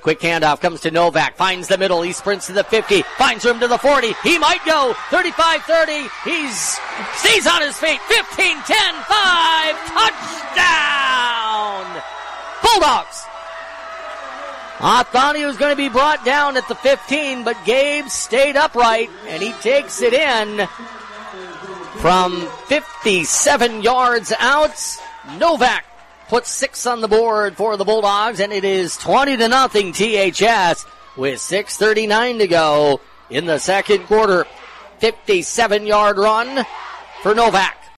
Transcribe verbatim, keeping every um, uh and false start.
quick handoff comes to Novak. Finds the middle. He sprints to the fifty. Finds room to the forty. He might go. thirty-five thirty. He's stays on his feet. fifteen ten five. Touchdown! Bulldogs! I thought he was going to be brought down at the fifteen, but Gabe stayed upright, and he takes it in from fifty-seven yards out. Novak puts six on the board for the Bulldogs, and it is twenty to nothing T H S with six thirty-nine to go in the second quarter. fifty-seven yard run for Novak.